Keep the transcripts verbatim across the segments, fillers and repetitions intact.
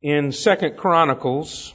In Second Chronicles,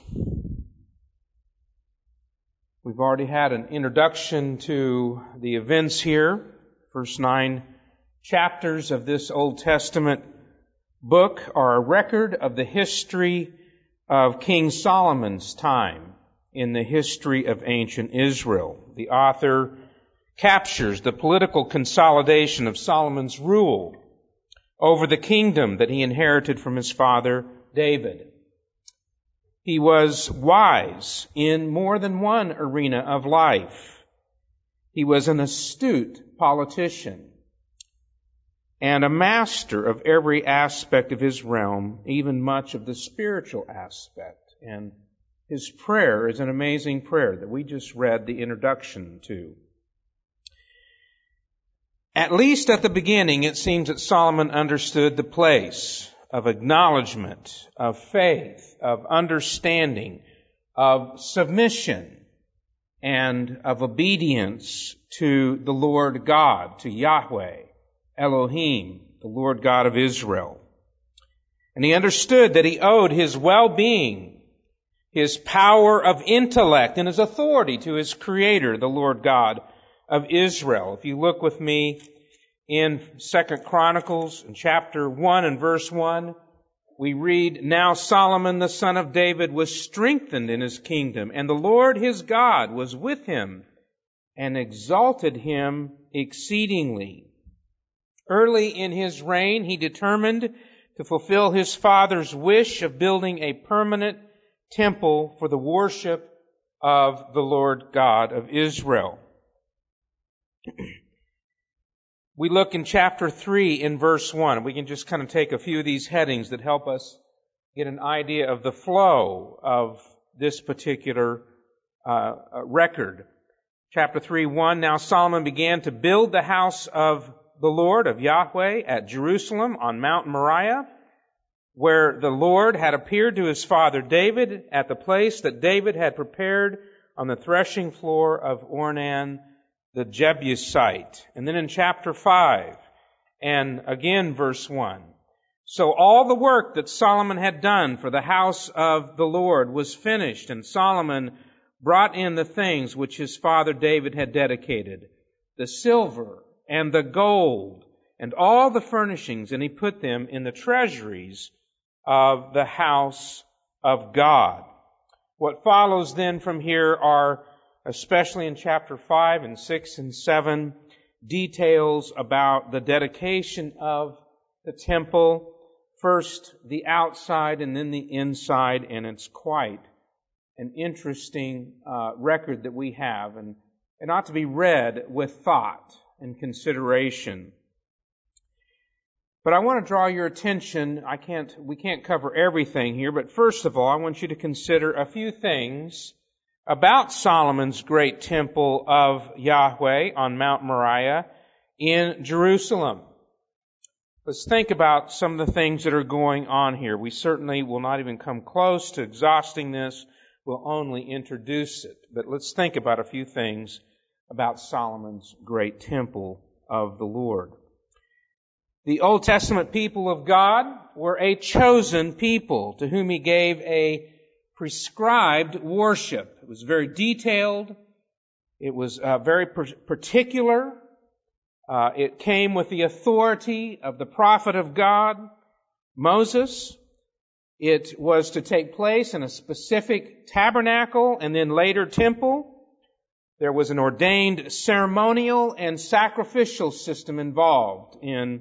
we've already had an introduction to the events here. First nine chapters of this Old Testament book are a record of the history of King Solomon's time in the history of ancient Israel. The author captures the political consolidation of Solomon's rule over the kingdom that he inherited from his father David. He was wise in more than one arena of life. He was an astute politician and a master of every aspect of his realm, even much of the spiritual aspect. And his prayer is an amazing prayer that we just read the introduction to. At least at the beginning, it seems that Solomon understood the place of acknowledgement, of faith, of understanding, of submission, and of obedience to the Lord God, to Yahweh, Elohim, the Lord God of Israel. And he understood that he owed his well-being, his power of intellect, and his authority to his Creator, the Lord God of Israel. If you look with me in Second Chronicles, in chapter one and verse one, we read, "Now Solomon the son of David was strengthened in his kingdom, and the Lord his God was with him, and exalted him exceedingly. Early in his reign, he determined to fulfill his father's wish of building a permanent temple for the worship of the Lord God of Israel." We look in chapter three in verse one. We can just kind of take a few of these headings that help us get an idea of the flow of this particular uh, record. Chapter three, one, "Now Solomon began to build the house of the Lord, of Yahweh, at Jerusalem on Mount Moriah, where the Lord had appeared to his father David at the place that David had prepared on the threshing floor of Ornan the Jebusite." And then in chapter five, and again verse one, "So all the work that Solomon had done for the house of the Lord was finished, and Solomon brought in the things which his father David had dedicated, the silver and the gold, and all the furnishings, and he put them in the treasuries of the house of God." What follows then from here are, especially in chapter five and six and seven, details about the dedication of the temple. First the outside and then the inside, and it's quite an interesting uh, record that we have, and it ought to be read with thought and consideration. But I want to draw your attention, I can't, we can't cover everything here, but first of all, I want you to consider a few things about Solomon's great temple of Yahweh on Mount Moriah in Jerusalem. Let's think about some of the things that are going on here. We certainly will not even come close to exhausting this. We'll only introduce it. But let's think about a few things about Solomon's great temple of the Lord. The Old Testament people of God were a chosen people to whom He gave a prescribed worship. It was very detailed. It was uh, very particular. Uh, it came with the authority of the prophet of God, Moses. It was to take place in a specific tabernacle and then later temple. There was an ordained ceremonial and sacrificial system involved in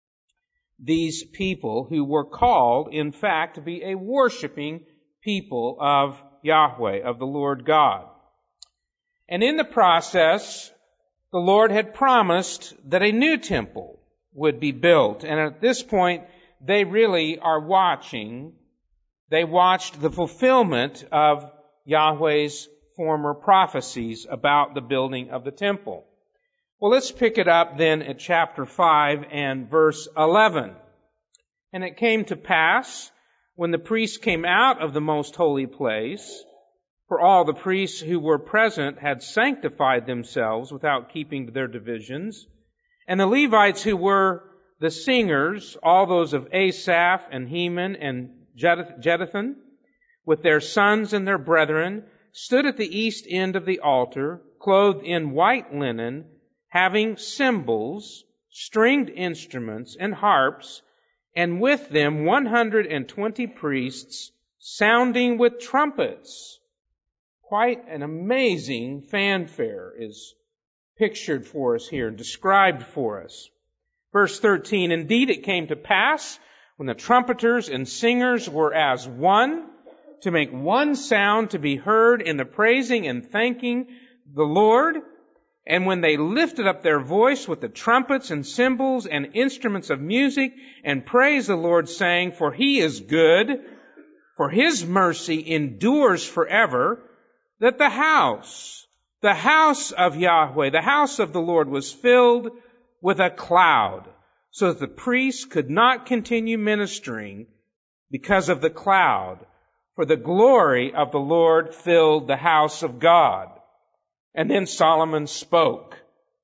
these people who were called, in fact, to be a worshiping people of Yahweh, of the Lord God. And in the process, the Lord had promised that a new temple would be built. And at this point, they really are watching. They watched the fulfillment of Yahweh's former prophecies about the building of the temple. Well, let's pick it up then at chapter five and verse eleven. "And it came to pass, when the priests came out of the most holy place, for all the priests who were present had sanctified themselves without keeping to their divisions, and the Levites who were the singers, all those of Asaph and Heman and Jeduthun, with their sons and their brethren, stood at the east end of the altar, clothed in white linen, having cymbals, stringed instruments, and harps, and with them one hundred and twenty priests, sounding with trumpets. Quite an amazing fanfare is pictured for us here, described for us. Verse thirteen, indeed it came to pass, when the trumpeters and singers were as one, to make one sound to be heard in the praising and thanking the Lord, and when they lifted up their voice with the trumpets and cymbals and instruments of music, and praised the Lord, saying, for He is good, for His mercy endures forever, that the house, the house of Yahweh, the house of the Lord, was filled with a cloud, so that the priests could not continue ministering because of the cloud, for the glory of the Lord filled the house of God. And then Solomon spoke.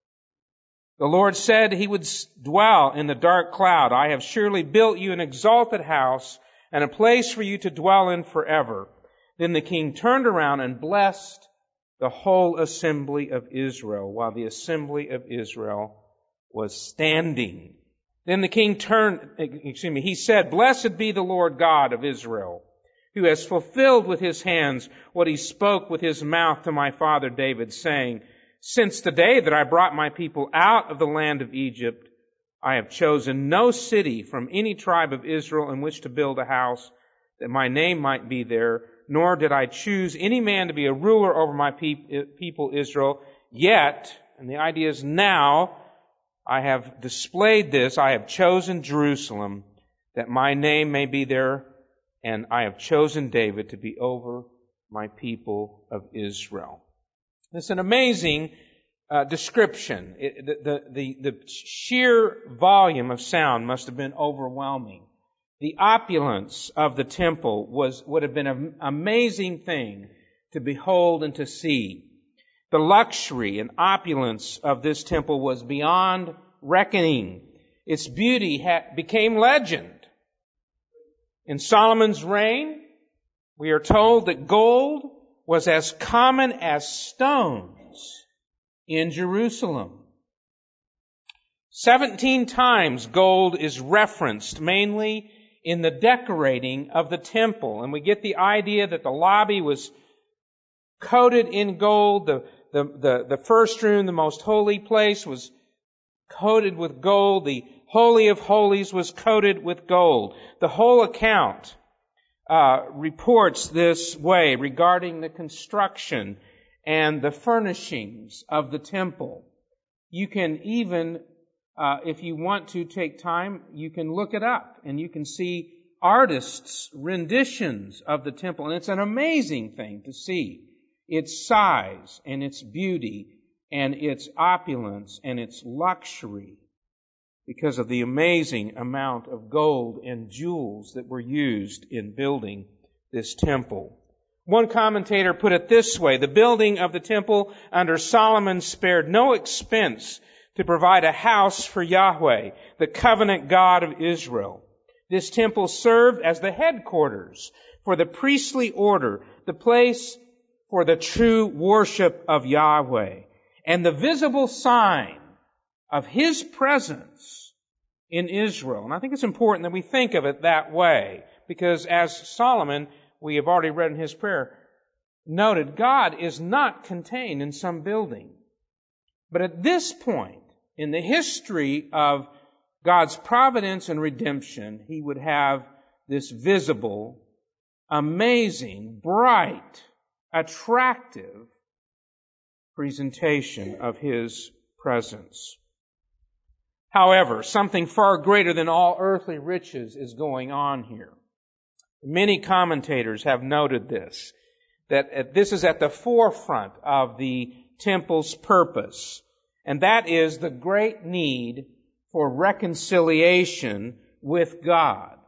The Lord said He would dwell in the dark cloud. I have surely built you an exalted house and a place for you to dwell in forever. Then the king turned around and blessed the whole assembly of Israel, while the assembly of Israel was standing. Then the king turned, excuse me, he said, blessed be the Lord God of Israel, who has fulfilled with His hands what He spoke with His mouth to my father David, saying, since the day that I brought my people out of the land of Egypt, I have chosen no city from any tribe of Israel in which to build a house, that my name might be there, nor did I choose any man to be a ruler over my people Israel. Yet, and the idea is now, I have displayed this, I have chosen Jerusalem, that my name may be there, and I have chosen David to be over my people of Israel. It's an amazing uh, description. It, the, the, the, the sheer volume of sound must have been overwhelming. The opulence of the temple was would have been an amazing thing to behold and to see. The luxury and opulence of this temple was beyond reckoning. Its beauty ha- became legend. In Solomon's reign, we are told that gold was as common as stones in Jerusalem. Seventeen times gold is referenced, mainly in the decorating of the temple. And we get the idea that the lobby was coated in gold. The, the, the, the first room, the most holy place, was coated with gold. The Holy of Holies was coated with gold. The whole account uh, reports this way regarding the construction and the furnishings of the temple. You can even Uh, if you want to take time, you can look it up and you can see artists' renditions of the temple. And it's an amazing thing to see its size and its beauty and its opulence and its luxury because of the amazing amount of gold and jewels that were used in building this temple. One commentator put it this way: the building of the temple under Solomon spared no expense to provide a house for Yahweh, the covenant God of Israel. This temple served as the headquarters for the priestly order, the place for the true worship of Yahweh, and the visible sign of His presence in Israel. And I think it's important that we think of it that way, because as Solomon, we have already read in his prayer, noted, God is not contained in some building. But at this point, in the history of God's providence and redemption, He would have this visible, amazing, bright, attractive presentation of His presence. However, something far greater than all earthly riches is going on here. Many commentators have noted this, that this is at the forefront of the temple's purpose. And that is the great need for reconciliation with God.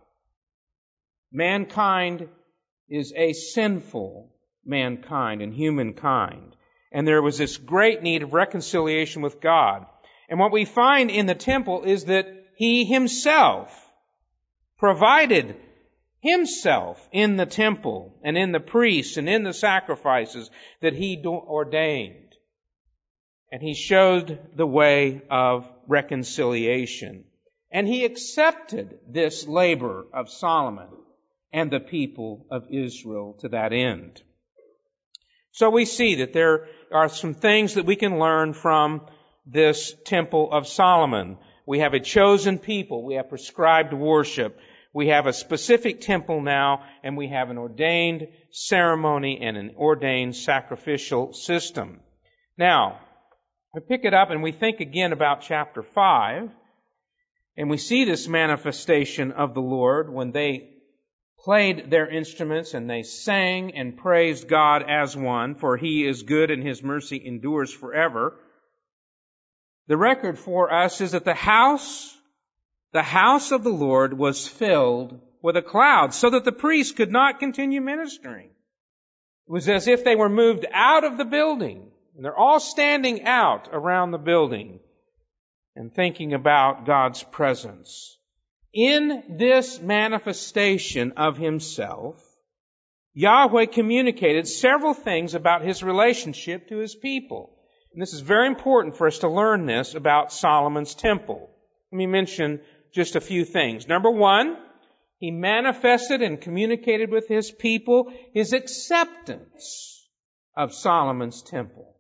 Mankind is a sinful mankind and humankind. And there was this great need of reconciliation with God. And what we find in the temple is that He Himself provided himself in the temple and in the priests and in the sacrifices that he ordained. And he showed the way of reconciliation. And he accepted this labor of Solomon and the people of Israel to that end. So we see that there are some things that we can learn from this temple of Solomon. We have a chosen people. We have prescribed worship. We have a specific temple now, and we have an ordained ceremony and an ordained sacrificial system. Now, we pick it up and we think again about chapter five, and we see this manifestation of the Lord when they played their instruments and they sang and praised God as one, for He is good and His mercy endures forever. The record for us is that the house, the house of the Lord was filled with a cloud so that the priests could not continue ministering. It was as if they were moved out of the building. And they're all standing out around the building and thinking about God's presence. In this manifestation of Himself, Yahweh communicated several things about His relationship to His people. And this is very important for us to learn this about Solomon's temple. Let me mention just a few things. Number one, He manifested and communicated with His people His acceptance of Solomon's temple.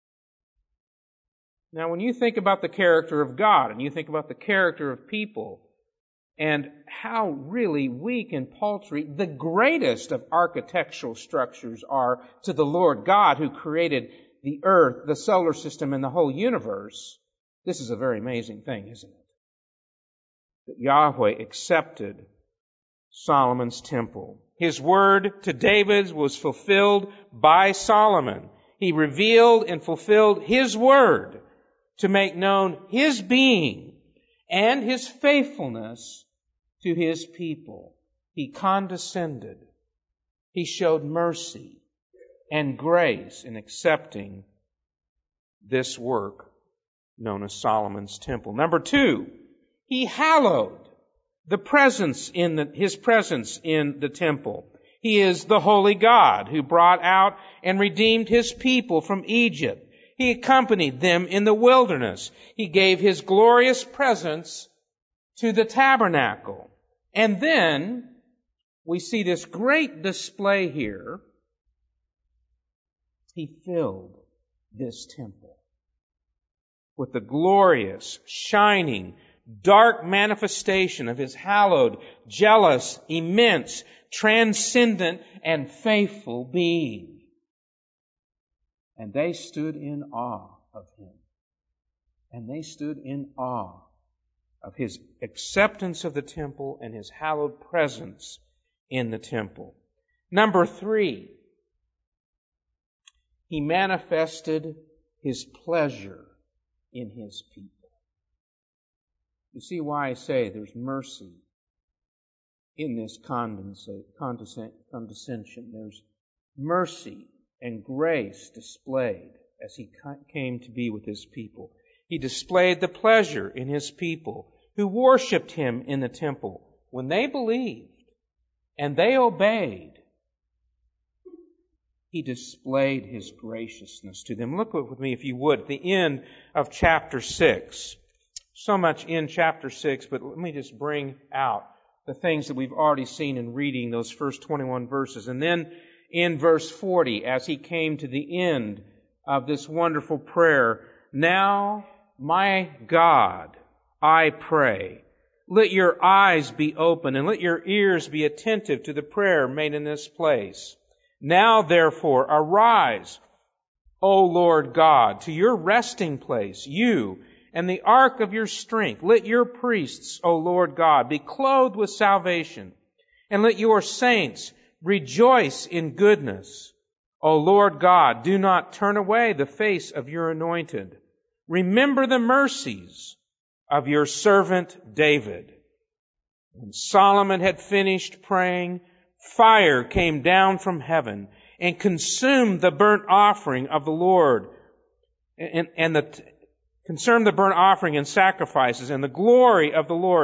Now, when you think about the character of God and you think about the character of people and how really weak and paltry the greatest of architectural structures are to the Lord God who created the earth, the solar system, and the whole universe, this is a very amazing thing, isn't it? That Yahweh accepted Solomon's temple. His word to David was fulfilled by Solomon. He revealed and fulfilled His word to make known His being and His faithfulness to His people. He condescended. He showed mercy and grace in accepting this work known as Solomon's temple. Number two, He hallowed the presence in the, His presence in the temple. He is the holy God who brought out and redeemed His people from Egypt. He accompanied them in the wilderness. He gave His glorious presence to the tabernacle. And then we see this great display here. He filled this temple with the glorious, shining, dark manifestation of His hallowed, jealous, immense, transcendent, and faithful being. And they stood in awe of Him. And they stood in awe of His acceptance of the temple and His hallowed presence in the temple. Number three, He manifested His pleasure in His people. You see why I say there's mercy in this condescension. There's mercy and grace displayed as He came to be with His people. He displayed the pleasure in His people who worshiped Him in the temple. When they believed and they obeyed, He displayed His graciousness to them. Look with me, if you would, at the end of chapter six. So much in chapter six, but let me just bring out the things that we've already seen in reading those first twenty-one verses. And then in verse forty, as He came to the end of this wonderful prayer, "Now, my God, I pray, let your eyes be open and let your ears be attentive to the prayer made in this place. Now, therefore, arise, O Lord God, to your resting place, you and the ark of your strength. Let your priests, O Lord God, be clothed with salvation, and let your saints rejoice in goodness. O Lord God, do not turn away the face of your anointed. Remember the mercies of your servant David." When Solomon had finished praying, fire came down from heaven and consumed the burnt offering of the Lord, and, and the consumed the burnt offering and sacrifices, and the glory of the Lord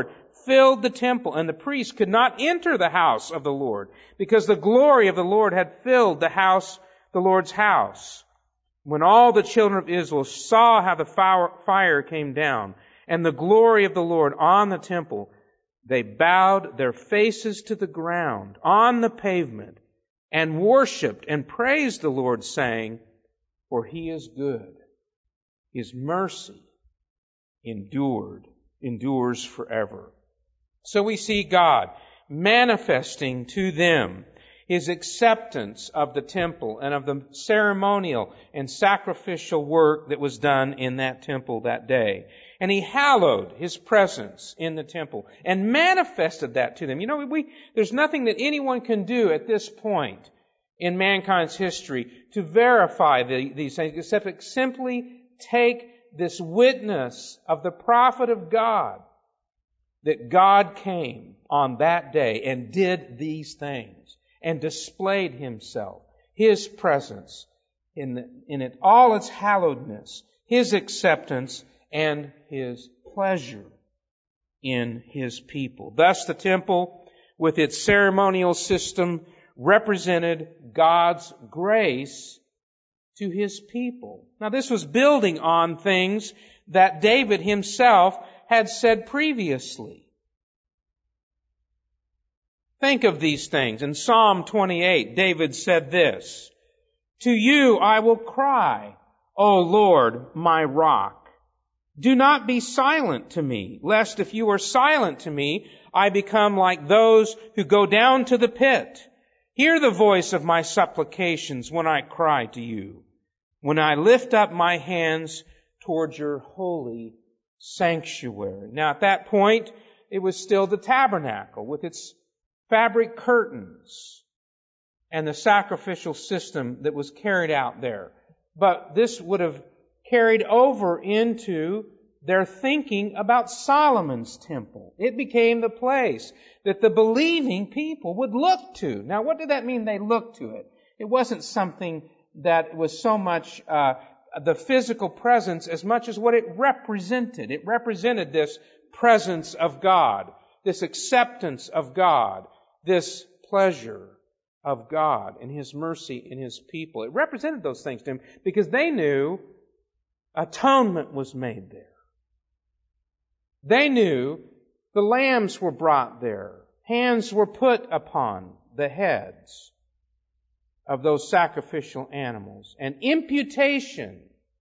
filled the temple, and the priests could not enter the house of the Lord, because the glory of the Lord had filled the house, the Lord's house. When all the children of Israel saw how the fire came down, and the glory of the Lord on the temple, they bowed their faces to the ground on the pavement, and worshipped and praised the Lord, saying, For He is good. His mercy endured, endures forever. So we see God manifesting to them His acceptance of the temple and of the ceremonial and sacrificial work that was done in that temple that day. And He hallowed His presence in the temple and manifested that to them. You know, we, there's nothing that anyone can do at this point in mankind's history to verify the, these things, except simply take this witness of the prophet of God, that God came on that day and did these things and displayed Himself, His presence in, the, in it, all its hallowedness, His acceptance, and His pleasure in His people. Thus the temple, with its ceremonial system, represented God's grace to His people. Now this was building on things that David himself had said previously. Think of these things. In Psalm twenty-eight, David said this, To You I will cry, O Lord, my rock. Do not be silent to me, lest if You are silent to me, I become like those who go down to the pit. Hear the voice of my supplications when I cry to You, when I lift up my hands toward Your holy sanctuary. Now at that point, it was still the tabernacle with its fabric curtains and the sacrificial system that was carried out there. But this would have carried over into their thinking about Solomon's temple. It became the place that the believing people would look to. Now, what did that mean they looked to it? It wasn't something that was so much uh, the physical presence as much as what it represented. It represented this presence of God, this acceptance of God, this pleasure of God and His mercy in His people. It represented those things to Him because they knew atonement was made there. They knew the lambs were brought there. Hands were put upon the heads of those sacrificial animals. An imputation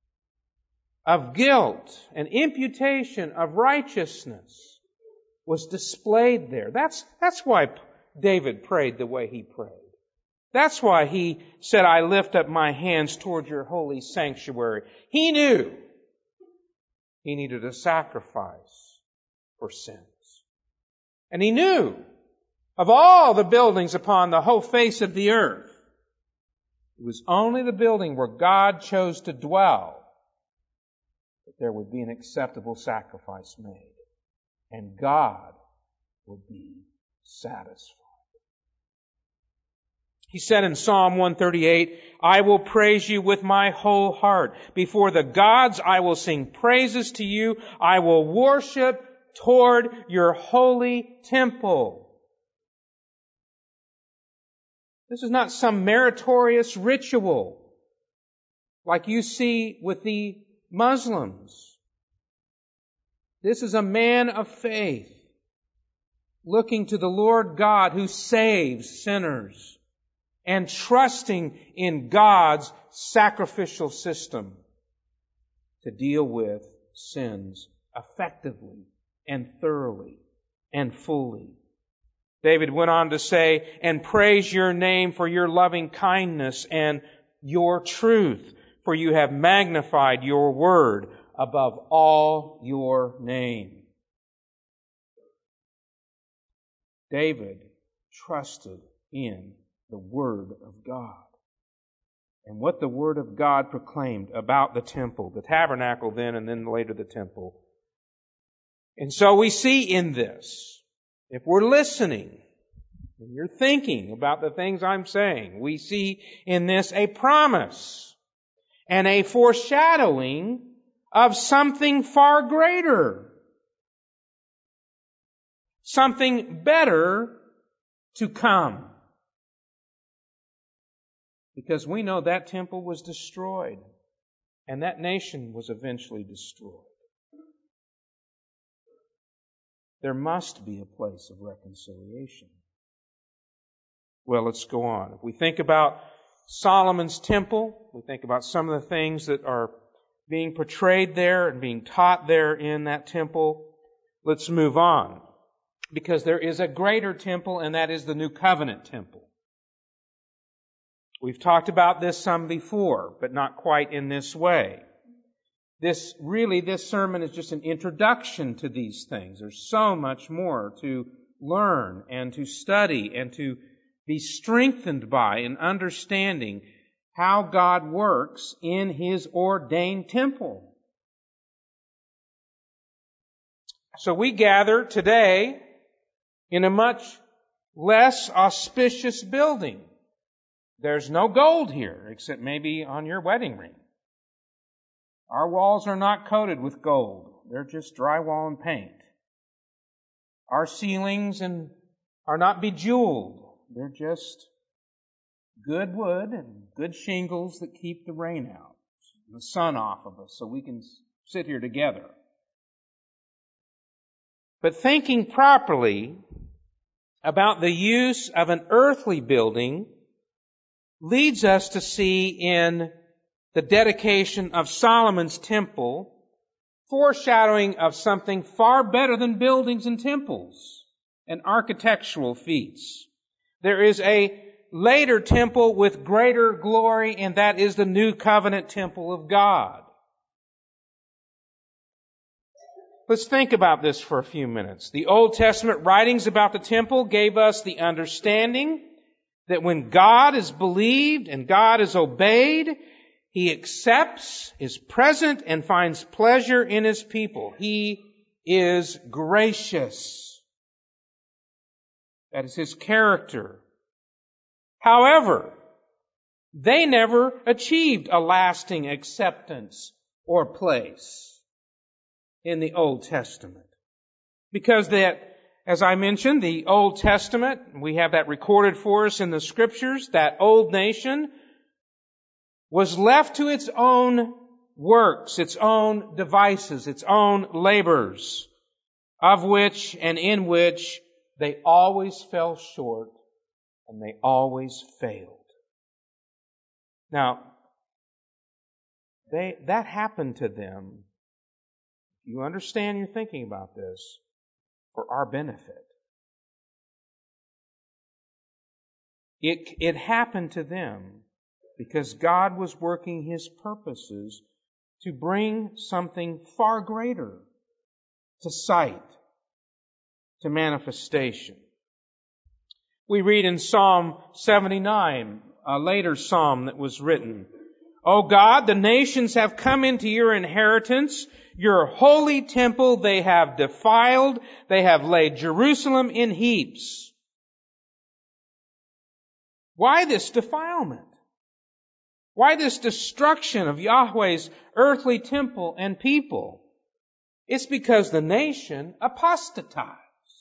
of guilt, an imputation of righteousness was displayed there. That's, that's why David prayed the way he prayed. That's why he said, I lift up my hands toward Your holy sanctuary. He knew he needed a sacrifice for sins. And he knew of all the buildings upon the whole face of the earth, it was only the building where God chose to dwell that there would be an acceptable sacrifice made. And God would be satisfied. He said in Psalm one thirty-eight, I will praise You with my whole heart. Before the gods I will sing praises to You. I will worship toward Your holy temple. This is not some meritorious ritual like you see with the Muslims. This is a man of faith looking to the Lord God who saves sinners and trusting in God's sacrificial system to deal with sins effectively and thoroughly and fully. David went on to say, and praise Your name for Your loving kindness and Your truth, for You have magnified Your word above all Your name. David trusted in the Word of God and what the Word of God proclaimed about the temple, the tabernacle then, and then later the temple. And so we see in this, if we're listening and you're thinking about the things I'm saying, we see in this a promise and a foreshadowing of something far greater. something better to come. Because we know that temple was destroyed, and that nation was eventually destroyed. There must be a place of reconciliation. Well, let's go on. If we think about Solomon's temple, we think about some of the things that are being portrayed there and being taught there in that temple. Let's move on. Because there is a greater temple, and that is the New Covenant temple. We've talked about this some before, but not quite in this way. This, really, this sermon is just an introduction to these things. There's so much more to learn and to study and to be strengthened by in understanding how God works in His ordained temple. So we gather today in a much less auspicious building. There's no gold here, except maybe on your wedding ring. Our walls are not coated with gold. They're just drywall and paint. Our ceilings and are not bejeweled. They're just good wood and good shingles that keep the rain out, the sun off of us, so we can sit here together. But thinking properly about the use of an earthly building leads us to see in the dedication of Solomon's temple foreshadowing of something far better than buildings and temples and architectural feats. There is a later temple with greater glory, and that is the New Covenant temple of God. Let's think about this for a few minutes. The Old Testament writings about the temple gave us the understanding that when God is believed and God is obeyed, He accepts, is present, and finds pleasure in His people. He is gracious. That is His character. However, they never achieved a lasting acceptance or place in the Old Testament. Because that, as I mentioned, the Old Testament, we have that recorded for us in the Scriptures, that old nation was left to its own works, its own devices, its own labors, of which and in which they always fell short and they always failed. Now, they, that happened to them. You understand, you're thinking about this, for our benefit. It, it happened to them because God was working His purposes to bring something far greater to sight, to manifestation. We read in Psalm seventy-nine, a later psalm that was written, "O God, the nations have come into your inheritance. Your holy temple they have defiled. They have laid Jerusalem in heaps." Why this defilement? Why this destruction of Yahweh's earthly temple and people? It's because the nation apostatized.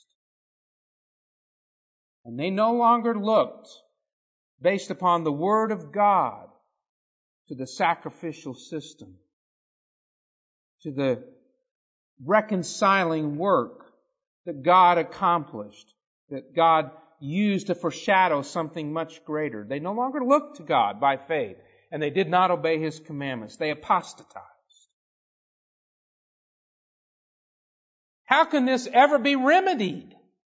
And they no longer looked, based upon the Word of God, to the sacrificial system, to the reconciling work that God accomplished, that God used to foreshadow something much greater. They no longer looked to God by faith, and they did not obey His commandments. They apostatized. How can this ever be remedied?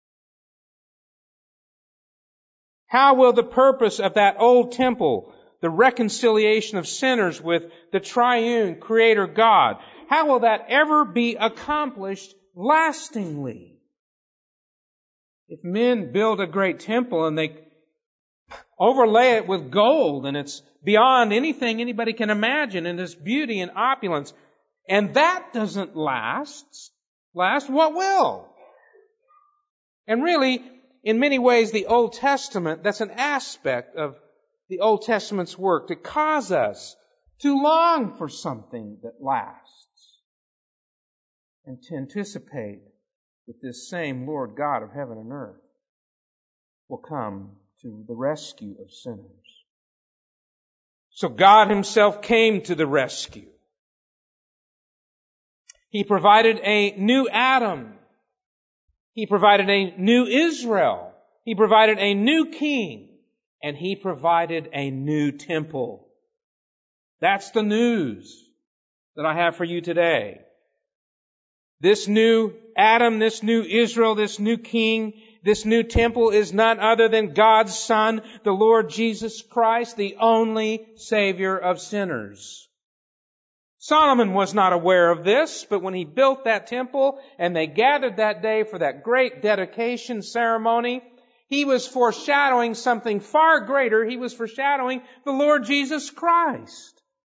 How will the purpose of that old temple, the reconciliation of sinners with the triune Creator God, how will that ever be accomplished lastingly? If men build a great temple and they overlay it with gold and it's beyond anything anybody can imagine in its beauty and opulence, and that doesn't last, last, what will? And really, in many ways, the Old Testament, that's an aspect of the Old Testament's work to cause us to long for something that lasts and to anticipate that this same Lord God of heaven and earth will come to the rescue of sinners. So God Himself came to the rescue. He provided a new Adam. He provided a new Israel. He provided a new king. And He provided a new temple. That's the news that I have for you today. This new Adam, this new Israel, this new king, this new temple is none other than God's Son, the Lord Jesus Christ, the only Savior of sinners. Solomon was not aware of this, but when he built that temple and they gathered that day for that great dedication ceremony, he was foreshadowing something far greater. He was foreshadowing the Lord Jesus Christ.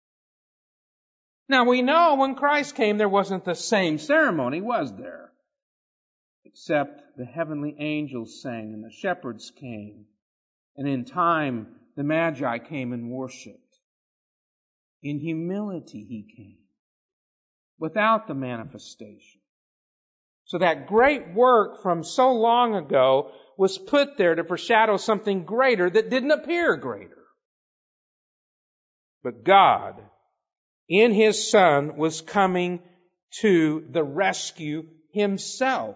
Now we know when Christ came there wasn't the same ceremony, was there? Except the heavenly angels sang and the shepherds came. And in time the Magi came and worshiped. In humility He came, without the manifestation. So that great work from so long ago was put there to foreshadow something greater that didn't appear greater. But God, in His Son, was coming to the rescue Himself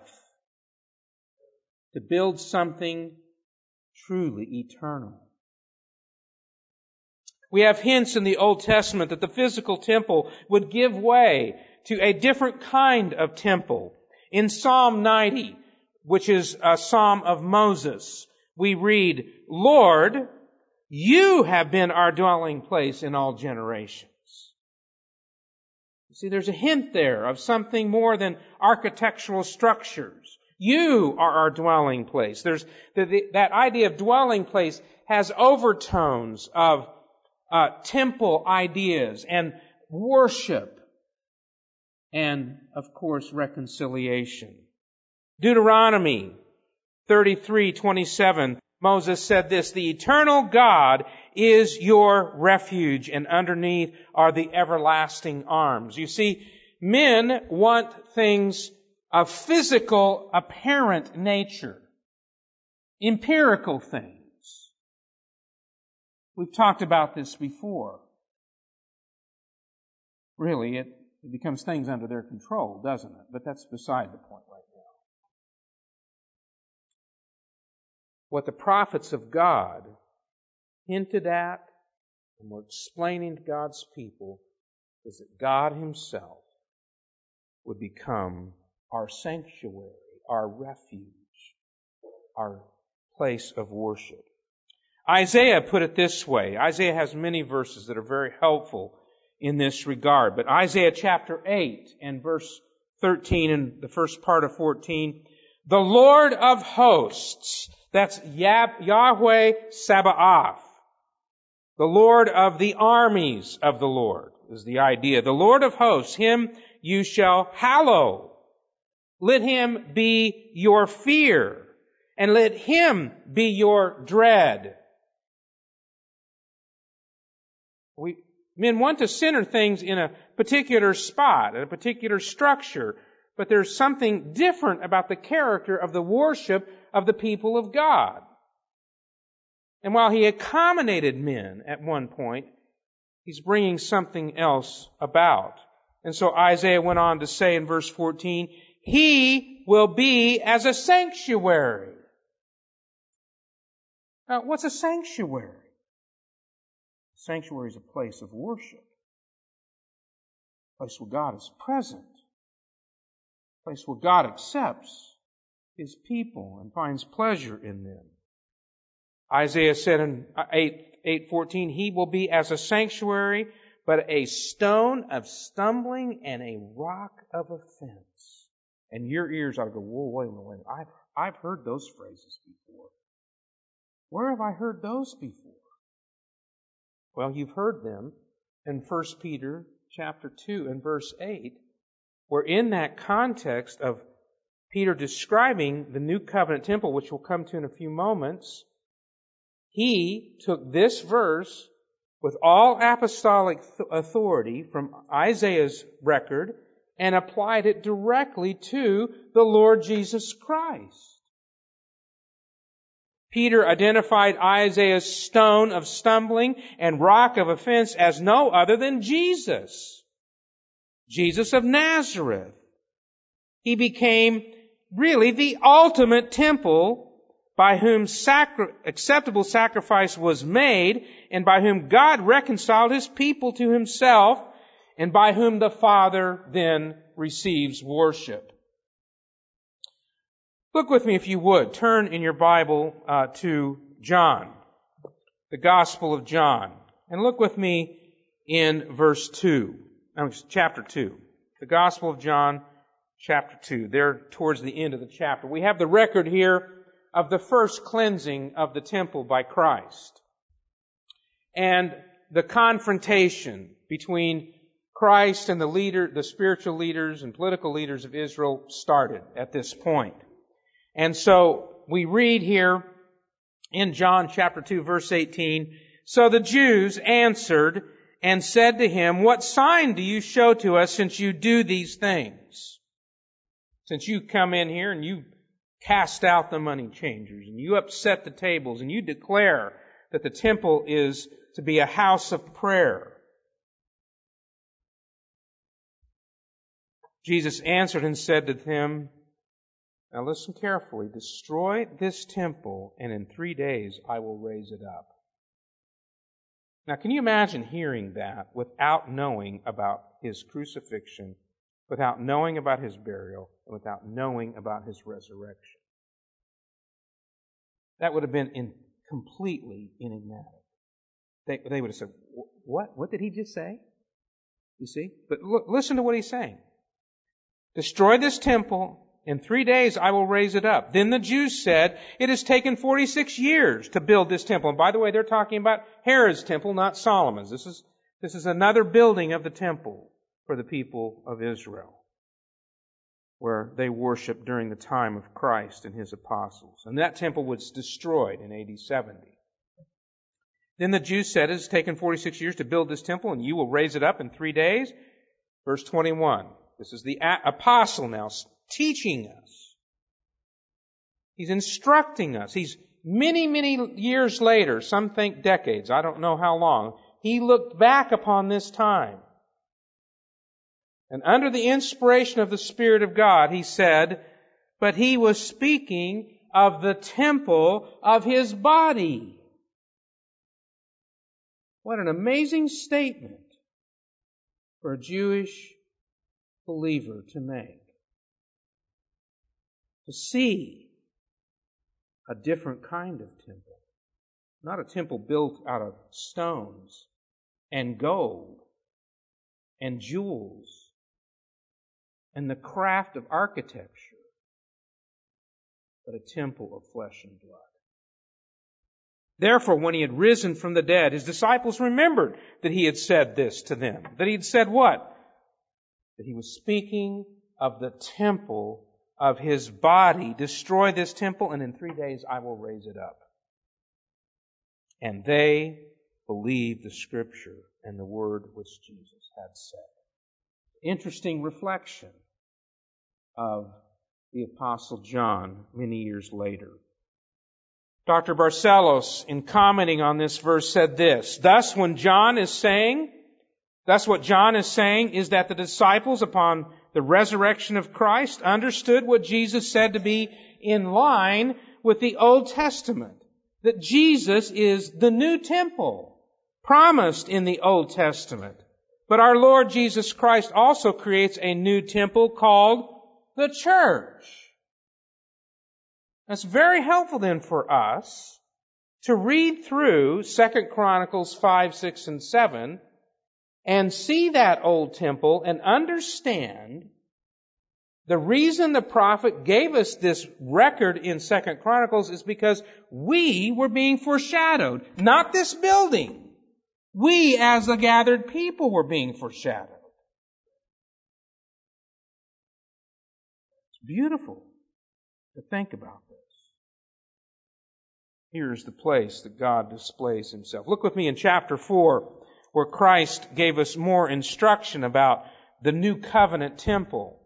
to build something truly eternal. We have hints in the Old Testament that the physical temple would give way to a different kind of temple. In Psalm ninety, which is a psalm of Moses, we read, "Lord, You have been our dwelling place in all generations." You see, there's a hint there of something more than architectural structures. You are our dwelling place. There's the, the, that idea of dwelling place has overtones of Uh, temple ideas and worship and, of course, reconciliation. Deuteronomy thirty-three twenty-seven, Moses said this, "The eternal God is your refuge, and underneath are the everlasting arms." You see, men want things of physical, apparent nature, empirical things. We've talked about this before. Really, it, it becomes things under their control, doesn't it? But that's beside the point right now. What the prophets of God hinted at and were explaining to God's people is that God Himself would become our sanctuary, our refuge, our place of worship. Isaiah put it this way. Isaiah has many verses that are very helpful in this regard. But Isaiah chapter eight and verse thirteen and the first part of fourteen, "The Lord of hosts," that's Yahweh Sabaoth, the Lord of the armies of the Lord is the idea. "The Lord of hosts, Him you shall hallow. Let Him be your fear, and let Him be your dread." We, men want to center things in a particular spot, in a particular structure, but there's something different about the character of the worship of the people of God. And while He accommodated men at one point, He's bringing something else about. And so Isaiah went on to say in verse fourteen, "He will be as a sanctuary." Now, what's a sanctuary? Sanctuary is a place of worship, a place where God is present, a place where God accepts His people and finds pleasure in them. Isaiah said in eight fourteen, "He will be as a sanctuary, but a stone of stumbling and a rock of offense." And your ears ought to go, "Whoa, wait a minute, wait a minute. I've, I've heard those phrases before. Where have I heard those before?" Well, you've heard them in First Peter chapter two and verse eight, where in that context of Peter describing the new covenant temple, which we'll come to in a few moments, he took this verse with all apostolic authority from Isaiah's record and applied it directly to the Lord Jesus Christ. Peter identified Isaiah's stone of stumbling and rock of offense as no other than Jesus. Jesus of Nazareth. He became really the ultimate temple by whom sacri- acceptable sacrifice was made, and by whom God reconciled His people to Himself, and by whom the Father then receives worship. Look with me, if you would. Turn in your Bible uh, to John, the Gospel of John. And look with me in verse two, no, chapter two. The Gospel of John, chapter two. There towards the end of the chapter. We have the record here of the first cleansing of the temple by Christ. And the confrontation between Christ and the leader, the spiritual leaders and political leaders of Israel started at this point. And so we read here in John chapter two, verse eighteen, "So the Jews answered and said to him, 'What sign do you show to us since you do these things?'" Since you come in here and you cast out the money changers and you upset the tables and you declare that the temple is to be a house of prayer. Jesus answered and said to them, now listen carefully, "Destroy this temple, and in three days I will raise it up." Now, can you imagine hearing that without knowing about His crucifixion, without knowing about His burial, and without knowing about His resurrection? That would have been in, completely enigmatic. They, they would have said, what? What did He just say? You see? But look, listen to what He's saying. "Destroy this temple. In three days I will raise it up." Then the Jews said, "It has taken forty-six years to build this temple." And by the way, they're talking about Herod's temple, not Solomon's. This is, this is another building of the temple for the people of Israel, where they worshiped during the time of Christ and His apostles. And that temple was destroyed in A D seventy. Then the Jews said, "It has taken forty-six years to build this temple, and you will raise it up in three days. Verse twenty-one. This is the apostle now teaching us. He's instructing us. He's many, many years later, some think decades, I don't know how long, he looked back upon this time. And under the inspiration of the Spirit of God, he said, but he was speaking of the temple of His body. What an amazing statement for a Jewish believer to make. To see a different kind of temple. Not a temple built out of stones and gold and jewels and the craft of architecture, but a temple of flesh and blood. Therefore, when He had risen from the dead, His disciples remembered that He had said this to them. That He had said what? That He was speaking of the temple of His body. "Destroy this temple, and in three days I will raise it up." And they believed the Scripture and the word which Jesus had said. Interesting reflection of the Apostle John many years later. Doctor Barcelos, in commenting on this verse, said this, Thus when John is saying, thus what John is saying is that the disciples upon the resurrection of Christ understood what Jesus said to be in line with the Old Testament. That Jesus is the new temple promised in the Old Testament. But our Lord Jesus Christ also creates a new temple called the church. That's very helpful then for us to read through Second Chronicles five, six, and seven and see that old temple and understand the reason the prophet gave us this record in Second Chronicles is because we were being foreshadowed, not this building. We as a gathered people were being foreshadowed. It's beautiful to think about this. Here's the place that God displays Himself. Look with me in chapter four, where Christ gave us more instruction about the New Covenant temple.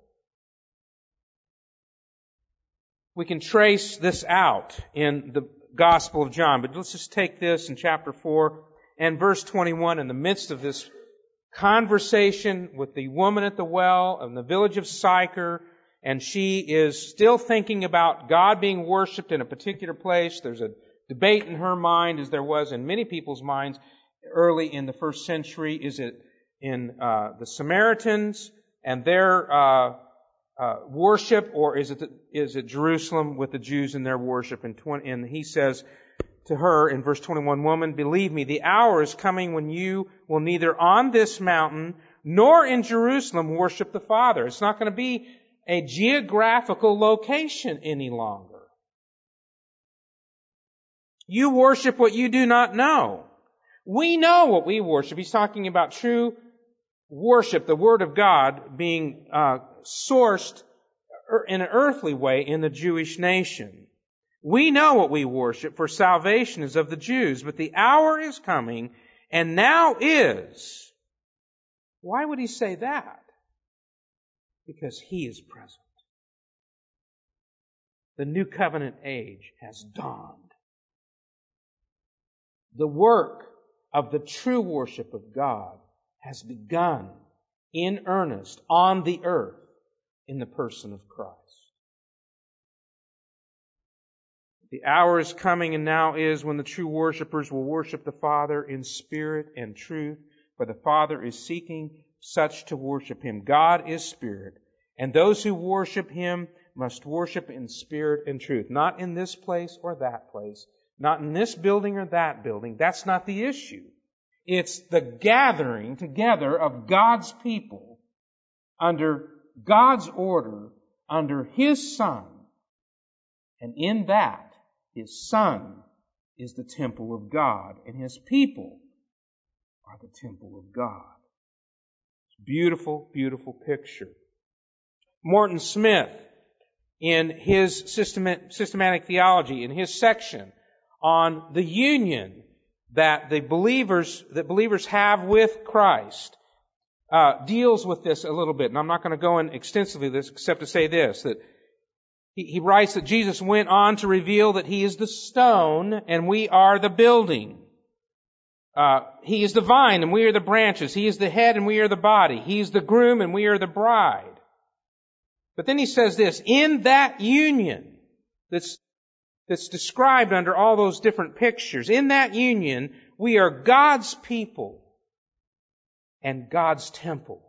We can trace this out in the Gospel of John, but let's just take this in chapter four and verse twenty-one. In the midst of this conversation with the woman at the well in the village of Sychar, and she is still thinking about God being worshipped in a particular place. There's a debate in her mind, as there was in many people's minds early in the first century. Is it in uh, the Samaritans and their uh, uh, worship, or is it is it Jerusalem with the Jews and their worship? And, twenty, and he says to her in verse twenty-one, "Woman, believe me, the hour is coming when you will neither on this mountain nor in Jerusalem worship the Father." It's not going to be a geographical location any longer. You worship what you do not know. We know what we worship. He's talking about true worship, the Word of God being uh, sourced in an earthly way in the Jewish nation. We know what we worship, for salvation is of the Jews, but the hour is coming, and now is. Why would he say that? Because he is present. The new covenant age has dawned. The work of the true worship of God has begun in earnest on the earth in the person of Christ. The hour is coming and now is when the true worshipers will worship the Father in spirit and truth, for the Father is seeking such to worship Him. God is spirit, and those who worship Him must worship in spirit and truth. Not in this place or that place, not in this building or that building. That's not the issue. It's the gathering together of God's people under God's order, under His Son. And in that, His Son is the temple of God, and His people are the temple of God. Beautiful, beautiful picture. Morton Smith, in his systematic theology, in his section on the union that the believers that believers have with Christ, uh, deals with this a little bit. And I'm not going to go in extensively this, except to say this, that he, he writes that Jesus went on to reveal that He is the stone and we are the building. Uh, he is the vine and we are the branches. He is the head and we are the body. He is the groom and we are the bride. But then he says this, in that union that's, that's described under all those different pictures, in that union, we are God's people and God's temple.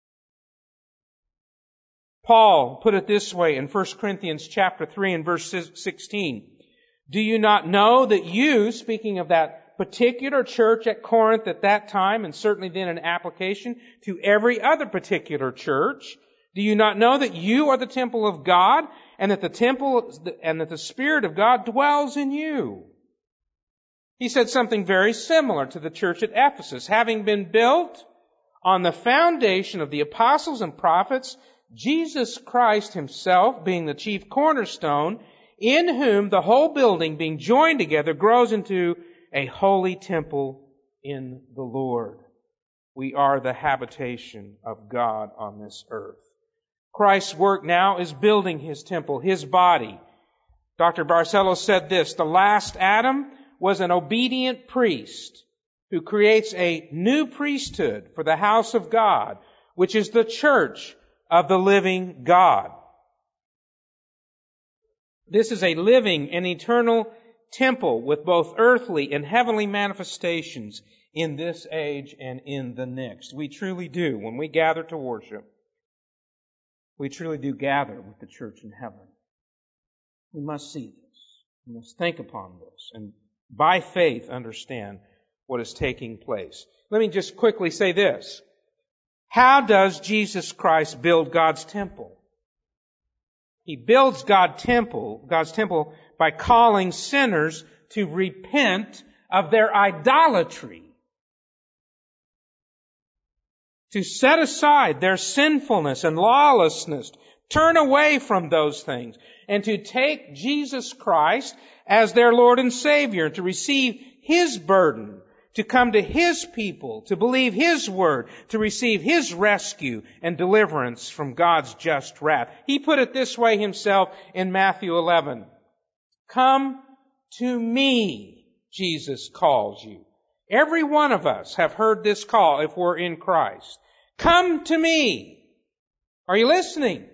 Paul put it this way in First Corinthians chapter three and verse sixteen. Do you not know that you, speaking of that particular church at Corinth at that time, and certainly then an application to every other particular church, do you not know that you are the temple of God, and that the temple and that the Spirit of God dwells in you? He said something very similar to the church at Ephesus. Having been built on the foundation of the apostles and prophets, Jesus Christ Himself being the chief cornerstone, in whom the whole building being joined together grows into a holy temple in the Lord. We are the habitation of God on this earth. Christ's work now is building His temple, His body. Doctor Barcelo said this, the last Adam was an obedient priest who creates a new priesthood for the house of God, which is the church of the living God. This is a living and eternal temple with both earthly and heavenly manifestations in this age and in the next. We truly do, when we gather to worship, we truly do gather with the church in heaven. We must see this. We must think upon this and by faith understand what is taking place. Let me just quickly say this. How does Jesus Christ build God's temple? He builds God's temple, God's temple by calling sinners to repent of their idolatry, to set aside their sinfulness and lawlessness, turn away from those things, and to take Jesus Christ as their Lord and Savior, to receive His burden, to come to His people, to believe His word, to receive His rescue and deliverance from God's just wrath. He put it this way Himself in Matthew eleven. Come to me, Jesus calls you. Every one of us have heard this call if we're in Christ. Come to me. Are you listening?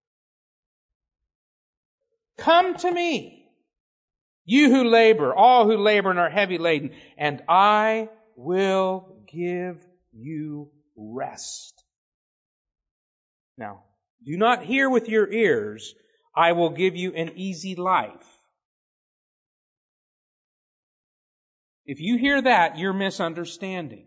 Come to me, you who labor, all who labor and are heavy laden, and I will give you rest. Now, do not hear with your ears, I will give you an easy life. If you hear that, you're misunderstanding.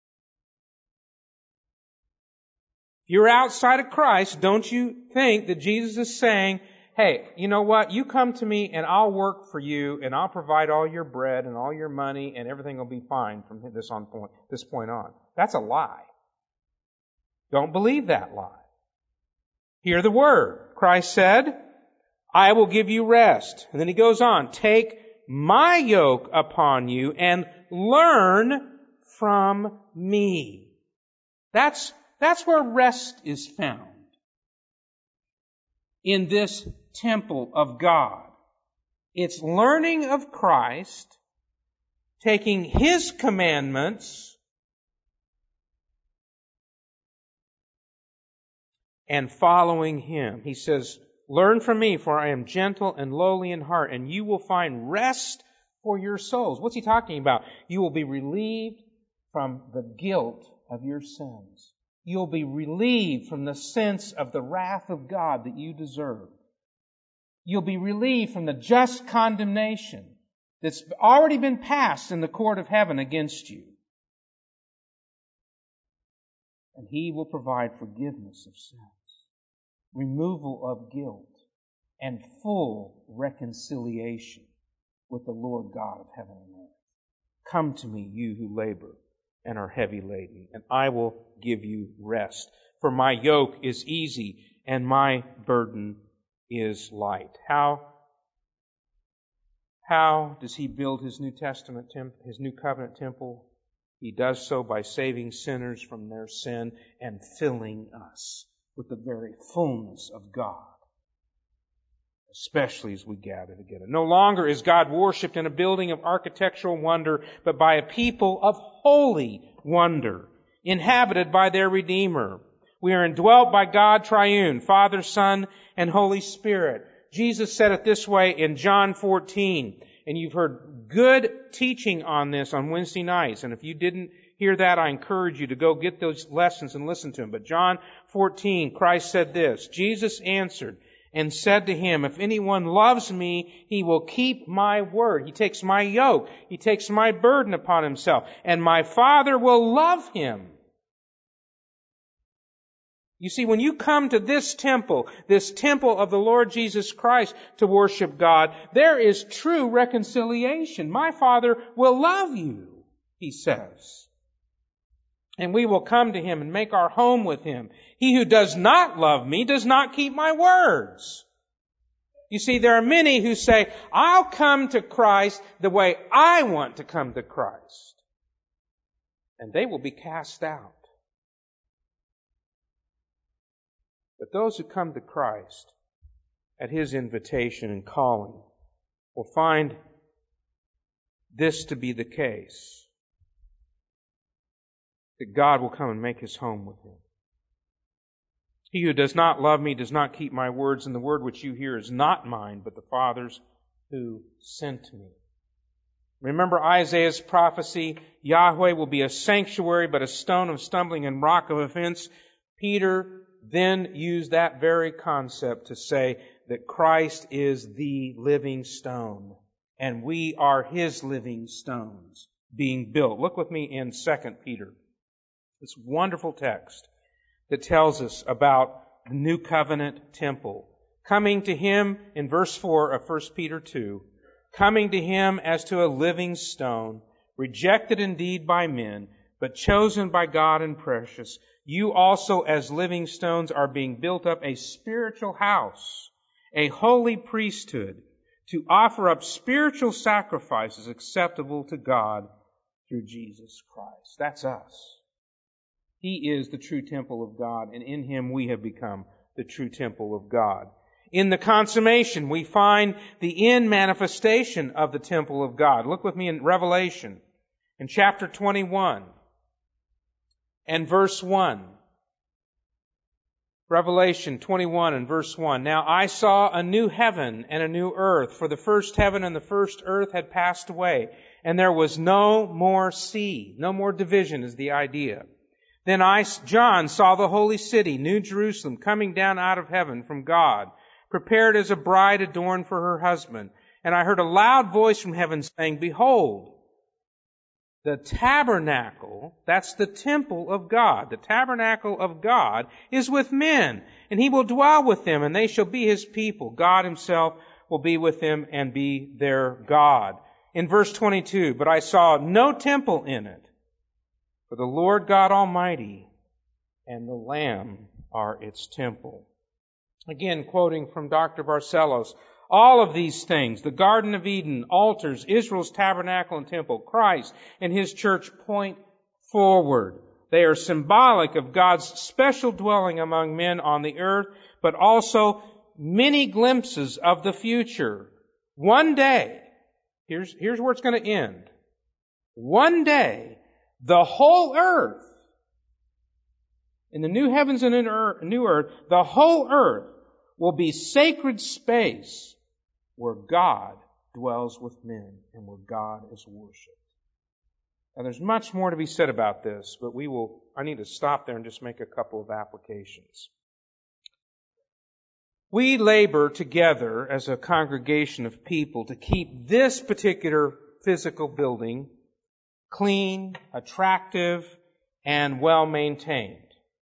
If you're outside of Christ, don't you think that Jesus is saying, hey, you know what? You come to me and I'll work for you and I'll provide all your bread and all your money and everything will be fine from this on point, this point on. That's a lie. Don't believe that lie. Hear the word. Christ said, I will give you rest. And then He goes on, take my yoke upon you and learn from me. That's, that's where rest is found. In this temple of God. It's learning of Christ, taking His commandments, and following Him. He says, learn from me, for I am gentle and lowly in heart, and you will find rest for your souls. What's He talking about? You will be relieved from the guilt of your sins. You'll be relieved from the sense of the wrath of God that you deserve. You'll be relieved from the just condemnation that's already been passed in the court of heaven against you. And He will provide forgiveness of sins, removal of guilt, and full reconciliation with the Lord God of heaven and earth. Come to me, you who labor and are heavy laden, and I will give you rest. For my yoke is easy and my burden is light. How, how does He build His New Testament temple, His New Covenant temple? He does so by saving sinners from their sin and filling us with the very fullness of God, especially as we gather together. No longer is God worshipped in a building of architectural wonder, but by a people of holy wonder, inhabited by their Redeemer. We are indwelt by God triune, Father, Son, and Holy Spirit. Jesus said it this way in John fourteen, and you've heard good teaching on this on Wednesday nights, and if you didn't hear that, I encourage you to go get those lessons and listen to them. But John fourteen, Christ said this, Jesus answered and said to him, if anyone loves me, he will keep my word. He takes my yoke. He takes my burden upon Himself. And my Father will love him. You see, when you come to this temple, this temple of the Lord Jesus Christ to worship God, there is true reconciliation. My Father will love you, He says. And we will come to Him and make our home with Him. He who does not love me does not keep my words. You see, there are many who say, I'll come to Christ the way I want to come to Christ. And they will be cast out. But those who come to Christ at His invitation and calling will find this to be the case. That God will come and make His home with him. He who does not love me does not keep my words, and the word which you hear is not mine, but the Father's who sent me. Remember Isaiah's prophecy, Yahweh will be a sanctuary, but a stone of stumbling and rock of offense. Peter then used that very concept to say that Christ is the living stone, and we are His living stones being built. Look with me in Second Peter. This wonderful text that tells us about the New Covenant temple. Coming to Him in verse four of First Peter two, coming to Him as to a living stone, rejected indeed by men, but chosen by God and precious. You also as living stones are being built up a spiritual house, a holy priesthood, to offer up spiritual sacrifices acceptable to God through Jesus Christ. That's us. He is the true temple of God, and in Him we have become the true temple of God. In the consummation, we find the end manifestation of the temple of God. Look with me in Revelation, in chapter twenty-one, and verse one. Revelation twenty-one and verse one. Now I saw a new heaven and a new earth, for the first heaven and the first earth had passed away, and there was no more sea. No more division is the idea. Then I, John, saw the holy city, New Jerusalem, coming down out of heaven from God, prepared as a bride adorned for her husband. And I heard a loud voice from heaven saying, Behold, the tabernacle, that's the temple of God, the tabernacle of God is with men, and He will dwell with them, and they shall be His people. God Himself will be with them and be their God. In verse twenty-two, but I saw no temple in it, for the Lord God Almighty and the Lamb are its temple. Again, quoting from Doctor Barcelos, all of these things, the Garden of Eden, altars, Israel's tabernacle and temple, Christ and His church point forward. They are symbolic of God's special dwelling among men on the earth, but also many glimpses of the future. One day, here's, here's where it's going to end. One day, the whole earth, in the new heavens and in new earth, the whole earth will be sacred space where God dwells with men and where God is worshipped. Now there's much more to be said about this, but we will, I need to stop there and just make a couple of applications. We labor together as a congregation of people to keep this particular physical building clean, attractive, and well-maintained.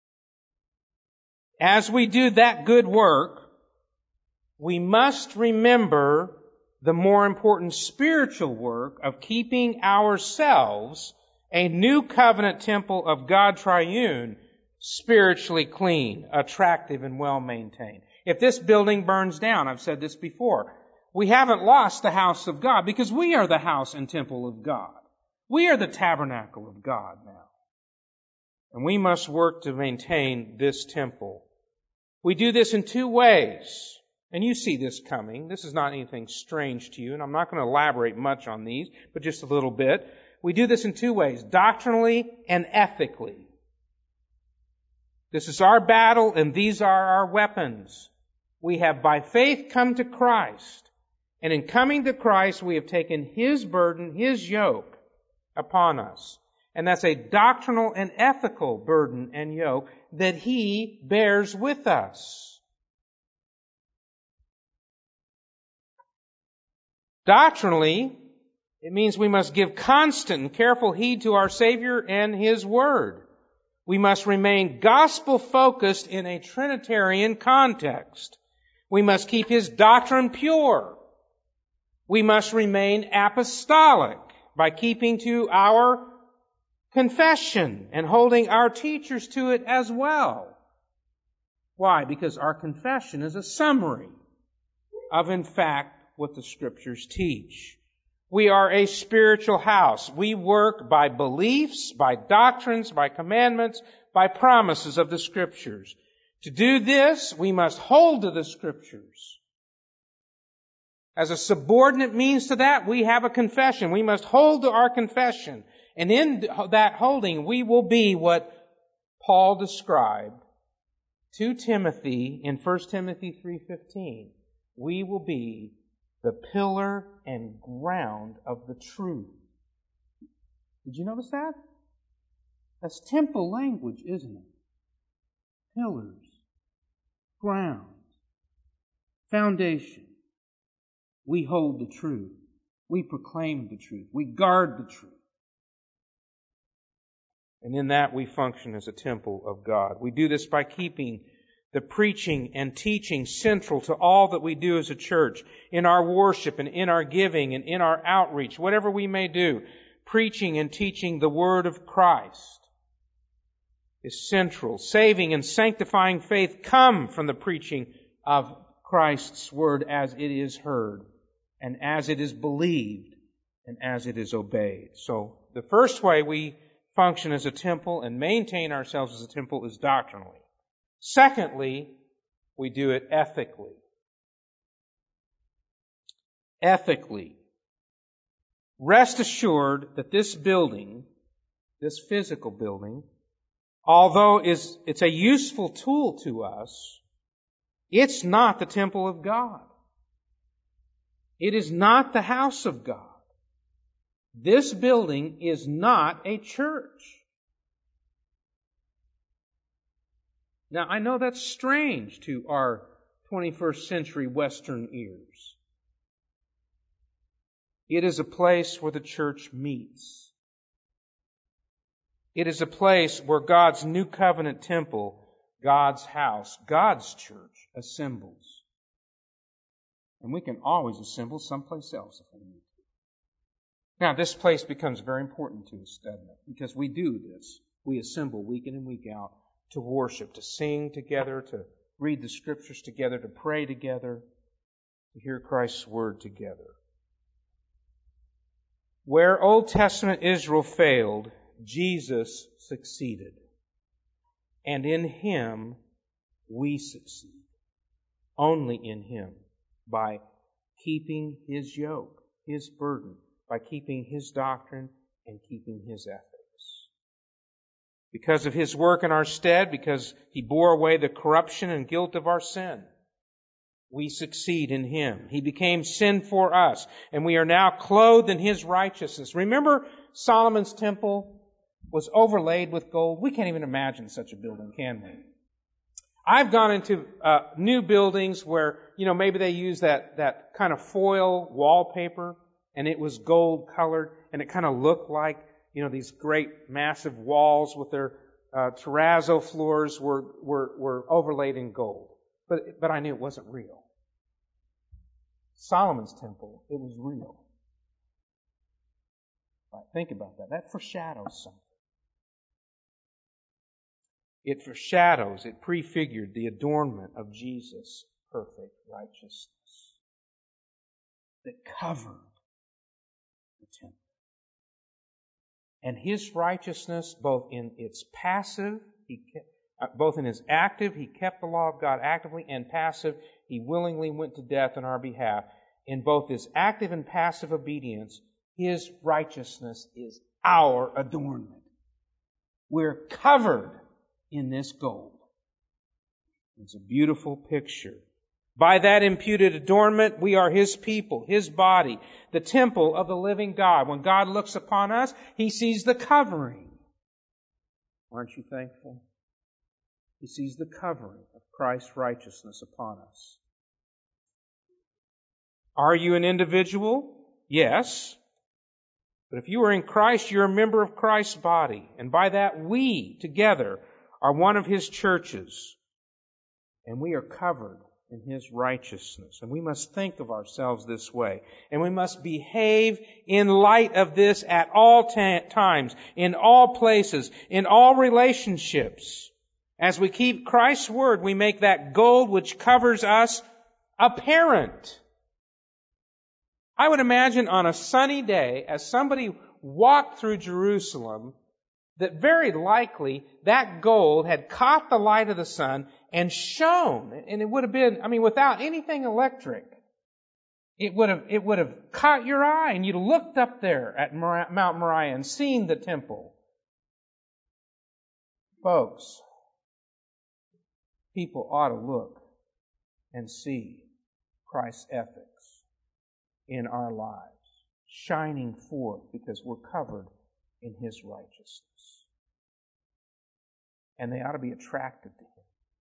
As we do that good work, we must remember the more important spiritual work of keeping ourselves, a new covenant temple of God Triune, spiritually clean, attractive, and well-maintained. If this building burns down, I've said this before, we haven't lost the house of God because we are the house and temple of God. We are the tabernacle of God now. And we must work to maintain this temple. We do this in two ways. And you see this coming. This is not anything strange to you, and I'm not going to elaborate much on these, but just a little bit. We do this in two ways, doctrinally and ethically. This is our battle, and these are our weapons. We have by faith come to Christ, and in coming to Christ, we have taken His burden, His yoke upon us. And that's a doctrinal and ethical burden and yoke that He bears with us. Doctrinally, it means we must give constant and careful heed to our Savior and His Word. We must remain gospel-focused in a Trinitarian context. We must keep His doctrine pure. We must remain apostolic by keeping to our confession and holding our teachers to it as well. Why? Because our confession is a summary of, in fact, what the Scriptures teach. We are a spiritual house. We work by beliefs, by doctrines, by commandments, by promises of the Scriptures. To do this, we must hold to the Scriptures. As a subordinate means to that, we have a confession. We must hold to our confession. And in that holding, we will be what Paul described to Timothy in First Timothy three fifteen. We will be the pillar and ground of the truth. Did you notice that? That's temple language, isn't it? Pillars, ground, foundation. We hold the truth. We proclaim the truth. We guard the truth. And in that we function as a temple of God. We do this by keeping the preaching and teaching central to all that we do as a church, in our worship and in our giving and in our outreach, whatever we may do. Preaching and teaching the Word of Christ is central. Saving and sanctifying faith come from the preaching of Christ's Word as it is heard and as it is believed and as it is obeyed. So The first way we function as a temple and maintain ourselves as a temple is doctrinally. Secondly, we do it ethically. Ethically. Rest assured that this building, this physical building, although is it's a useful tool to us, it's not the temple of God. It is not the house of God. This building is not a church. Now, I know that's strange to our twenty-first century Western ears. It is a place where the church meets. It is a place where God's new covenant temple, God's house, God's church assembles. And we can always assemble someplace else if we need to. Now, this place becomes very important to us, doesn't it? Because we do this. We assemble week in and week out to worship, to sing together, to read the Scriptures together, to pray together, to hear Christ's Word together. Where Old Testament Israel failed, Jesus succeeded. And in Him, we succeed. Only in Him. By keeping His yoke, His burden, by keeping His doctrine and keeping His ethics. Because of His work in our stead, because He bore away the corruption and guilt of our sin, we succeed in Him. He became sin for us, and we are now clothed in His righteousness. Remember, Solomon's temple was overlaid with gold. We can't even imagine such a building, can we? I've gone into uh, new buildings where, you know, maybe they use that, that kind of foil wallpaper, and it was gold colored, and it kind of looked like, you know, these great massive walls with their uh, terrazzo floors were, were, were overlaid in gold. But, but I knew it wasn't real. Solomon's temple, it was real. Right, think about that. That foreshadows something. It foreshadows, it prefigured the adornment of Jesus' perfect righteousness that covered the temple. And His righteousness, both in its passive, he kept, uh, both in His active, He kept the law of God actively, and passive, He willingly went to death on our behalf. In both His active and passive obedience, His righteousness is our adornment. We're covered in this gold. It's a beautiful picture. By that imputed adornment, we are His people, His body, the temple of the living God. When God looks upon us, He sees the covering. Aren't you thankful? He sees the covering of Christ's righteousness upon us. Are you an individual? Yes. But if you are in Christ, you're a member of Christ's body. And by that, we together are one of His churches. And we are covered in His righteousness. And we must think of ourselves this way. And we must behave in light of this at all ta- times, in all places, in all relationships. As we keep Christ's word, we make that gold which covers us apparent. I would imagine on a sunny day, as somebody walked through Jerusalem, that very likely that gold had caught the light of the sun and shone. And it would have been, I mean, without anything electric, it would have, it would have caught your eye, and you'd have looked up there at Mount Moriah and seen the temple. Folks, people ought to look and see Christ's ethics in our lives, shining forth because we're covered in His righteousness. And they ought to be attracted to Him.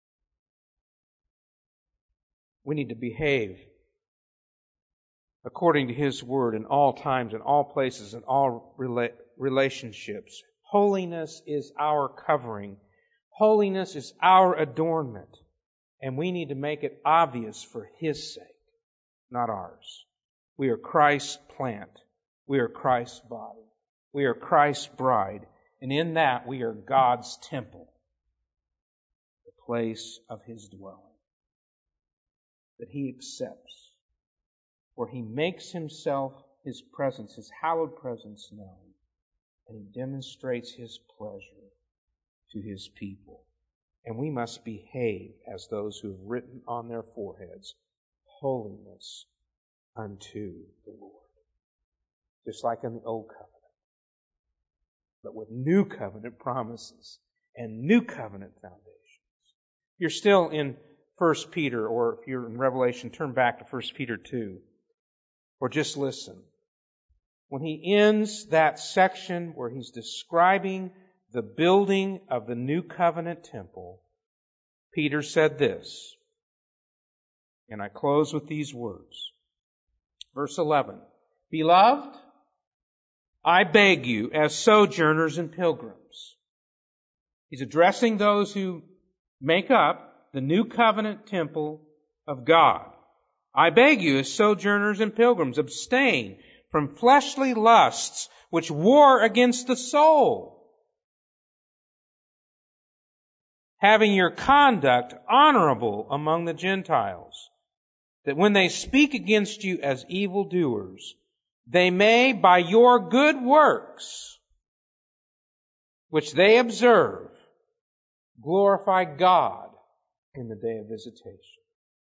We need to behave according to His word in all times, in all places, in all rela- relationships. Holiness is our covering. Holiness is our adornment. And we need to make it obvious for His sake, not ours. We are Christ's plant. We are Christ's body. We are Christ's bride. And in that we are God's temple, the place of His dwelling, that He accepts, where He makes Himself, His presence, His hallowed presence known. and He demonstrates His pleasure to His people. And we must behave as those who have written on their foreheads, holiness unto the Lord. Just like in the Old Covenant, but with New Covenant promises and New Covenant foundations. You're still in First Peter, or if you're in Revelation, turn back to First Peter two. Or just listen. When he ends that section where he's describing the building of the New Covenant temple, Peter said this, and I close with these words. Verse eleven, Beloved, I beg you, as sojourners and pilgrims. He's addressing those who make up the New Covenant temple of God. I beg you, as sojourners and pilgrims, abstain from fleshly lusts which war against the soul, having your conduct honorable among the Gentiles, that when they speak against you as evildoers, they may, by your good works, which they observe, glorify God in the day of visitation.